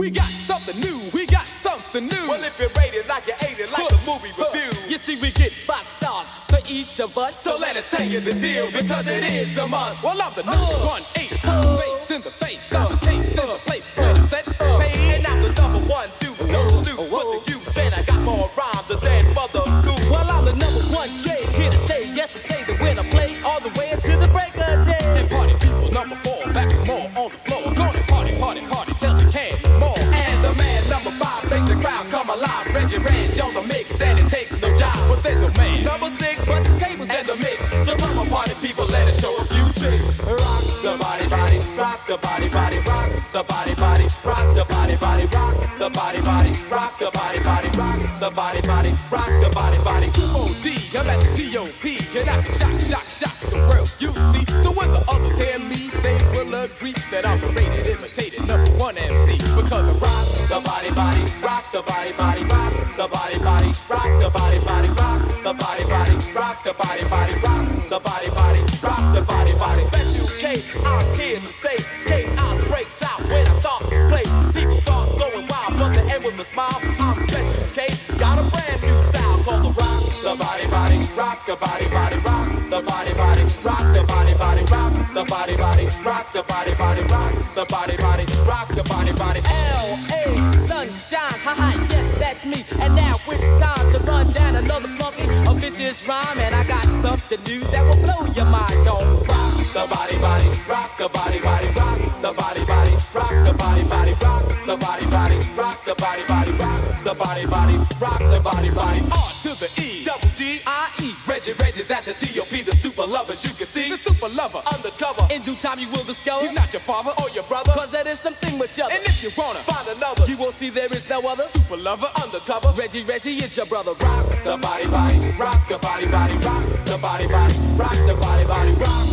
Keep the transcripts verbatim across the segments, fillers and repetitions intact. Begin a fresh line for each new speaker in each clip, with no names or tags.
We got something new, we got something new.
Well, if you rate it like you ate it, like
Huh.
a movie review.
You see, we get five stars for each of us.
So let us tell you the deal, because it is a must.
Well, I'm the number one ace, face in the face, I'm the ace in the place, ready, set, pay.
And I'm the number one dude, so loose with the use. And I got more rhymes than mother goose.
Well, I'm the number one J, here to stay. Yes, to say that when I play all the way until the break of day. And party people, number four, back and more on the floor. Gonna party, party, party till they can't no more.
And the man number five makes the crowd come alive. Reggie Ranch on the mix, and it takes no job.
But there's no man,
Number six,
but the tables
and the mix. So come on, party people, let us show a few tricks. Rock the body, body, rock the body, body, rock the body, body, rock the body, body, rock the body, body, rock the body, body, rock the body, body, rock the body, body.
two O D, I'm at the T O P, and I can shock, shock, shock the world, you see. So when the others hear me, they will agree that I'm the rated, imitated number one M C. Because I rock
The body, body, rock the body, body, rock the body, body, rock the body, body, rock the body, body, rock the body, body, rock the body, body, rock the body, body. Special K, I'm here to say, chaos breaks out when I start to play. People start going wild, but the end with a smile. I'm Special K, got a brand new style called the rock the body, body, rock the body, body, rock the body, body, rock the body, body, rock the body, body, rock the body, body, rock the body, body, rock the body, body.
L A Sunshine, haha, yes, that's me. And now it's time to run down another funky, a vicious rhyme. And I got something new that will blow your mind. Don't rock
The body, body, rock the body, body, rock the body, body, rock the body, body, rock the body, body, rock the body, body, rock the body, body, rock the body, body.
R to the E,
Double D,
I E,
Reggie, Reggie's at the T O P, the super lovers you can see.
the super lover.
Undercover,
In due time you will discover
he's not your father or your brother.
cause there is something with other.
And if you wanna find another,
You will see there is no other
super lover undercover.
Reggie, Reggie, it's your brother.
Rock the body, body, rock the body, body, rock the body, body, rock the body, body, rock.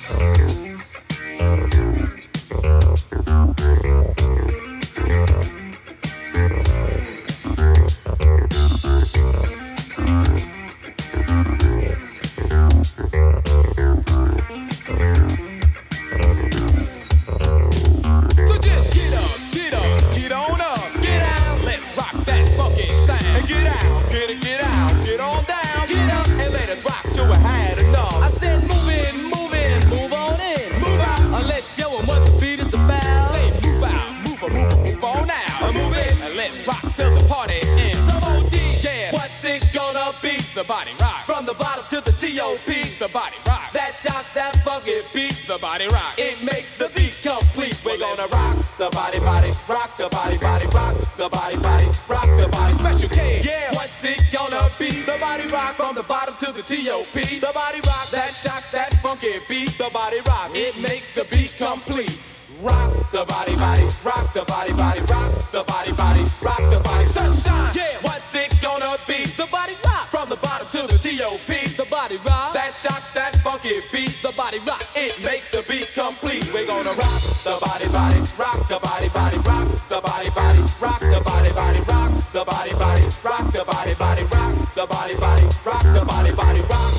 So just get up, get up, get on up, get out. Let's rock that funky sound.
And get out, get it, get out, get on down,
Get up.
and let us rock till we had enough.
I said move in, move in, move on in.
Move out.
Uh, let's show 'em what the beat is about. Say move out, move on, move on, move on out.
Uh, move in.
And let's rock till the party ends.
Some O D,
Yeah.
what's it gonna be?
The body rock,
From the bottom to the T O P,
the body rock,
that shocks that funky beat.
the body rock.
It makes the beat complete. We're gonna rock the body, body, rock the body, body, rock the body, body, rock the body.
Special K,
Yeah.
what's it gonna be?
The body rock
From the bottom to the T O P,
the body rock
that shocks that funky beat.
the body rock.
It makes the beat complete.
Rock the body, body, rock the body, body, rock the body, body, rock the body. Sunshine,
Yeah.
what's it gonna be?
The body rock,
From the bottom to the T O P,
the body rock,
that shocks that funky beat.
the body rock.
It makes the beat complete. We're gonna rock the body, body, rock the body, body, rock the body, body, rock the body, body, rock the body, body, rock the body, body, rock the body, body, rock the body, body, rock.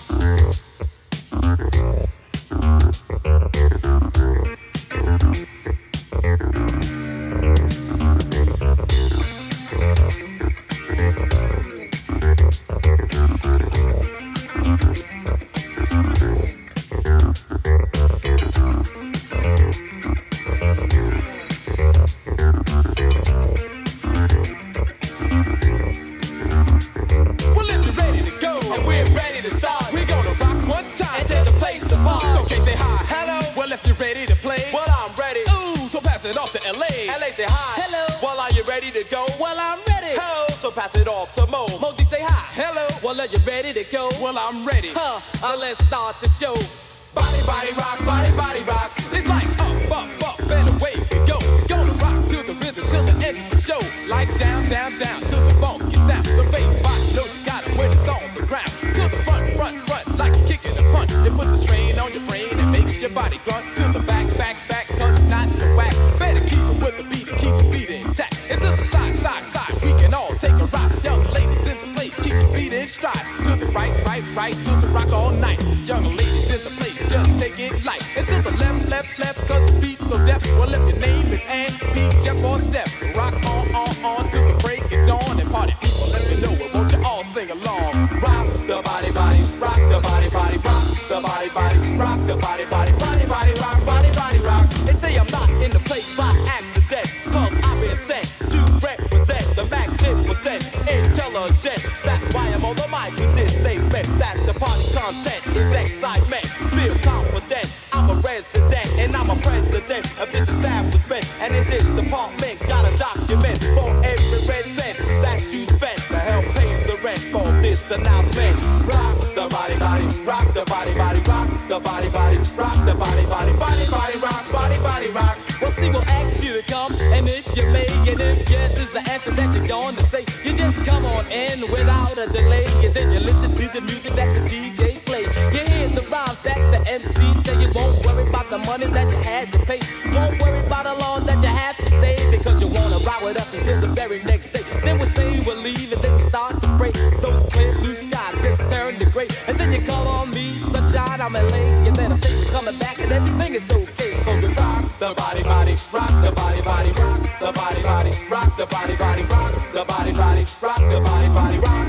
Well, if you're ready to go,
And we're ready to start.
we're gonna rock one time.
And take the place apart.
So, okay, say hi.
Hello.
Well, if you're ready to play,
Well, I'm ready.
ooh, so pass it off to L A.
L A say hi.
Hello.
Well, are you ready to go?
Well, I'm ready.
Ho, so pass it off to Mo.
Modi say hi. Hello. Well, are you ready to go? Well, I'm ready. Huh? Uh, let's start the show.
Body, body, rock, body, body, rock.
It's like up, up, up, and away we go. Gonna rock to the rhythm till the end of the show. Like down, down, down to the funky sound. The bass box knows you got it when it's on the ground. To the front, front, front, like you're kicking a punch. It puts a strain on your brain and makes your body grunt. To the back, back, back, cause it's not the whack. Better keep it with the beat and keep the beat intact. And to the side, side, side, we can all take a ride. Young ladies in the place, keep the beat in stride. To the right, right, right, to the rock all night. Young ladies in the place, just take it light. And to the left, left, left, cause the beat's so deaf. Well, if your name is Ann, P, Jeff, or Steph,
spent. And in this department, got a document for every red cent that you spent to help pay the rent for this announcement. Rock the body, body, rock the body, body, rock the body, body, rock the body, body, body, body, rock, body, body, rock.
Well, see, we'll ask you to come, and if you may, and if yes is the answer that you're going to say, you just come on in without a delay, and then you listen to the music that the D J play. You hear the rhymes that the M C say. You won't worry about the money that you had to pay. Won't worry about the law that you have to stay, because you wanna ride with us until the very next day. Then we'll say we'll leave, and then we start to break. Those clear blue skies just turn to gray, and then you call on me, sunshine, I'm L A, and then I say we're coming back, and everything is okay. Cause we rock
the body, body, rock the body, body, rock the body, body, rock the body, body, rock the body, body, rock the body, body, rock.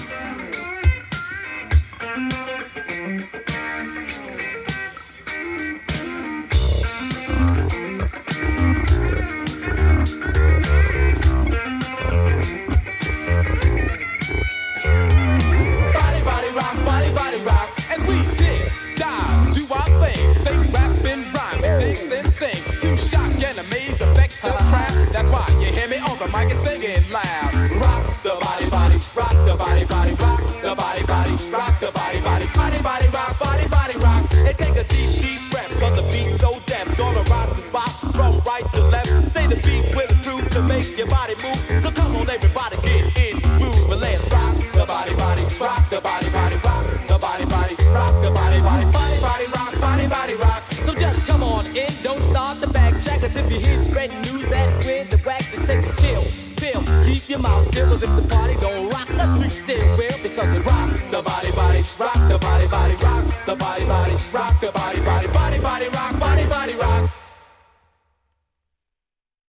Body, body, rock, body, body, rock.
As we dig, dive, do our thing, say rap and rhyme, and dance and sing. To shock and amaze, affect the crowd. That's why you hear me on the mic and singing loud.
Rock the body, body, rock the body, body, rock the body, body, rock the body, body, body, body, rock, body, body, rock. And take a deep, deep breath, cause the beat's so deaf. Gonna rock the spot from right to left. Say the beat with the truth to make your body move. So come on, everybody, get in, move, and let's rock the body, body, rock the body, body, rock the body, body, rock the body, body, body, body, rock, body, body, rock.
So just come on in, don't start the backtrack, cause if you hear spreading news that with the wax, just take a chill, feel, keep your mouth still, cause if the party don't rock, the streets still will, because we rock
the body, body, rock the body, body, rock the body, body, rock the body, body, body, body, rock.